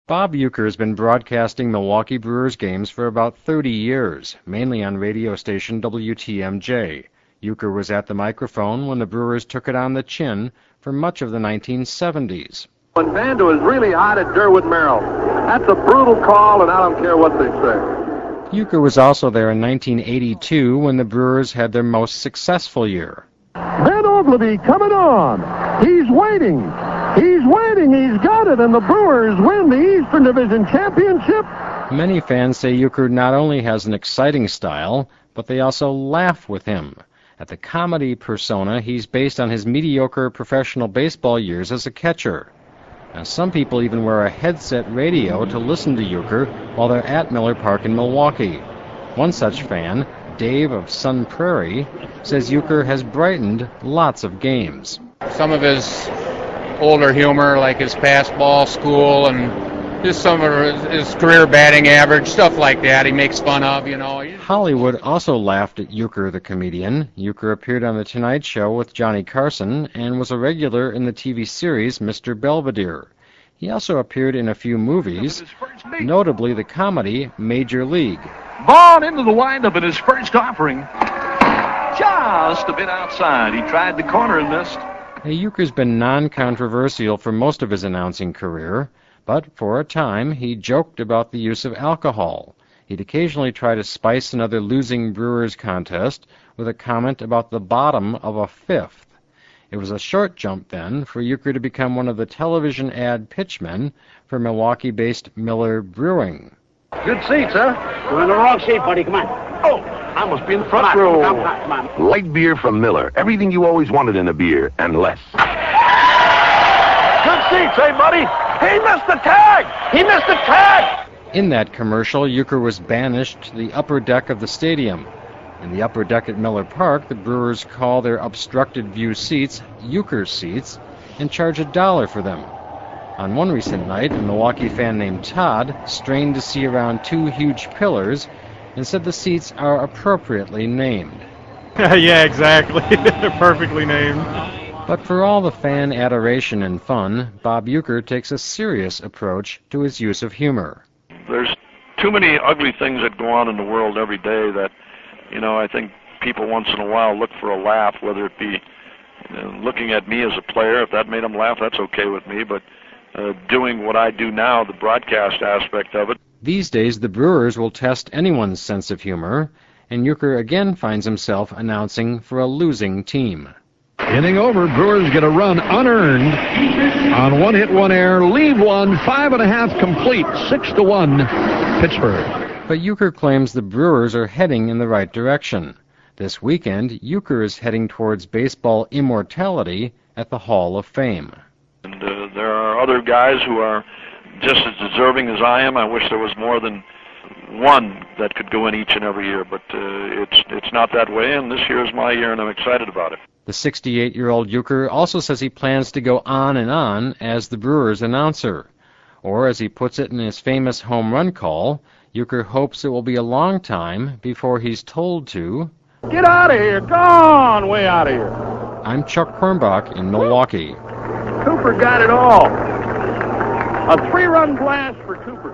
Bob Uecker has been broadcasting Milwaukee Brewers games for about 30 years, mainly on radio station WTMJ. Uecker was at the microphone when the Brewers took it on the chin for much of the 1970s. When Vanda was really hot at Derwood Merrill, that's a brutal call, and I don't care what they say. Uecker was also there in 1982 when the Brewers had their most successful year. Van Ogleby coming on. He's waiting. He's waiting. He's got it, and the Brewers win the Eastern Division Championship. Many fans say Uecker not only has an exciting style, but they also laugh with him. At the comedy persona, he's based on his mediocre professional baseball years as a catcher. Now, some people even wear a headset radio to listen to Uecker while they're at Miller Park in Milwaukee. One such fan, Dave of Sun Prairie, says Uecker has brightened lots of games. Some of his older humor, like his past ball school, and just some of his career batting average, stuff like that, he makes fun of, you know. Hollywood also laughed at Uecker the comedian. Uecker appeared on The Tonight Show with Johnny Carson and was a regular in the TV series Mr. Belvedere. He also appeared in a few movies, notably the comedy Major League. Vaughn into the windup in his first offering. Just a bit outside. He tried the corner and missed. Uecker's been non-controversial for most of his announcing career, but for a time he joked about the use of alcohol. He'd occasionally try to spice another losing Brewers contest with a comment about the bottom of a fifth. It was a short jump then for Uecker to become one of the television ad pitchmen for Milwaukee-based Miller Brewing. Good seats, huh? You're in the wrong seat, buddy. Come on. Oh, I must be in the front row. Come on. Light beer from Miller. Everything you always wanted in a beer, and less. Good seats, hey, buddy? He missed the tag! He missed the tag! In that commercial, Uecker was banished to the upper deck of the stadium. In the upper deck at Miller Park, the Brewers call their obstructed view seats Uecker seats and charge $1 for them. On one recent night, a Milwaukee fan named Todd strained to see around two huge pillars and said the seats are appropriately named. Yeah, exactly. Perfectly named. But for all the fan adoration and fun, Bob Uecker takes a serious approach to his use of humor. There's too many ugly things that go on in the world every day that, you know, I think people once in a while look for a laugh, whether it be looking at me as a player. If that made them laugh, that's okay with me, but doing what I do now, the broadcast aspect of it. These days, the Brewers will test anyone's sense of humor, and Uecker again finds himself announcing for a losing team. Inning over, Brewers get a run unearned on one hit, one error, leave one, 5.5 complete, 6-1 Pittsburgh. But Uecker claims the Brewers are heading in the right direction. This weekend, Uecker is heading towards baseball immortality at the Hall of Fame. And there are other guys who are just as deserving as I am. I wish there was more than one that could go in each and every year, but it's not that way, and this year is my year, and I'm excited about it. The 68-year-old Uecker also says he plans to go on and on as the Brewers announcer. Or, as he puts it in his famous home run call, Uecker hopes it will be a long time before he's told to... Get out of here! Gone! Way out of here! I'm Chuck Kornbach in Milwaukee. Cooper got it all. A 3-run blast for Cooper.